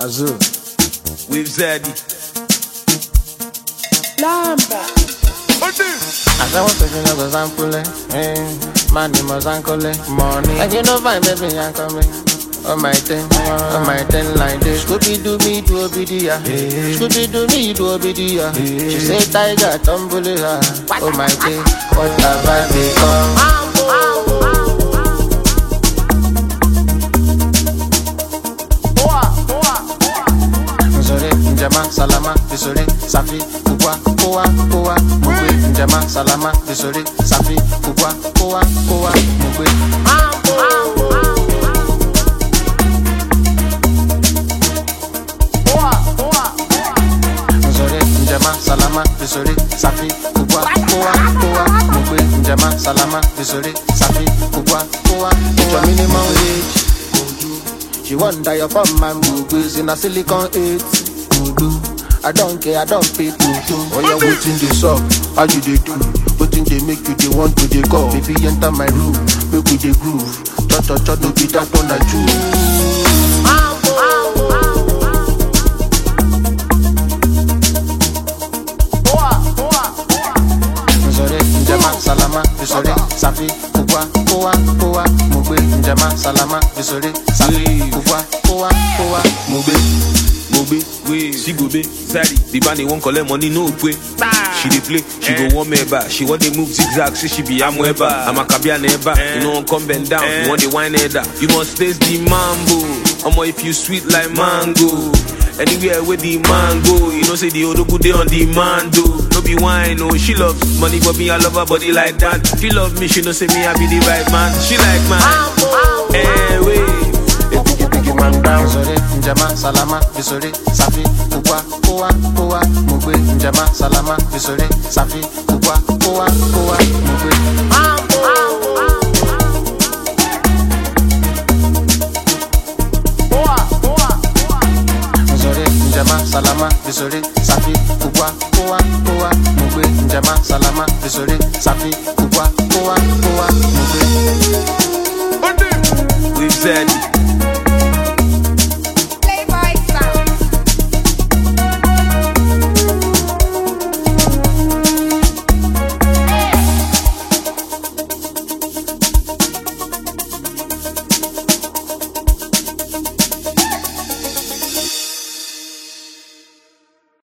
Wazoo with Zaddy. Lamba. As I was taking up a sample, money must uncle, money. And you know, fine, baby, I'm coming. On my thing like this. Scooby do me do obidia. Scooby do me do obidia. She say tiger tumble her. Oh my thing, what have I become? Njama salama bisore safi kubwa koa mugwe. Njama salama bisore safi kubwa koa mugwe. Njama salama bisore safi kubwa koa mugwe. Njama salama bisore safi kubwa koa. It's your minimum wage. She want die from my movies in a silicon 8. I don't care, I don't pay to. Oh yeah, waiting this up, how you they do? Waiting they make you they want to they go. Baby enter my room, make we they groove. Cha no be that on the juice. Njama salama bisore safi koa mugwe. Njama salama bisore safi koa mugwe. She go be Zaddy. The band won't collect money, no way. She dey play, she go warm me back. She want to move zigzag, say she be Amweba. I'm a Kabia neighbor. You know, come bend down. You want the wine header. You must taste the mambo. If you sweet like mango. Anywhere with the mango, you know, say the old good day on the mando. No be wine, no, she loves money, but me, I love her body like that. She love me, she know, say me, I be the right man. She like man. Wait. Man down, Njama salama bisore safi kubwa koa mugwe. Njama salama bisore safi kubwa koa mugwe. Njama salama bisore safi kubwa koa mugwe. Njama salama bisore safi kubwa koa mugwe. With Zaddy.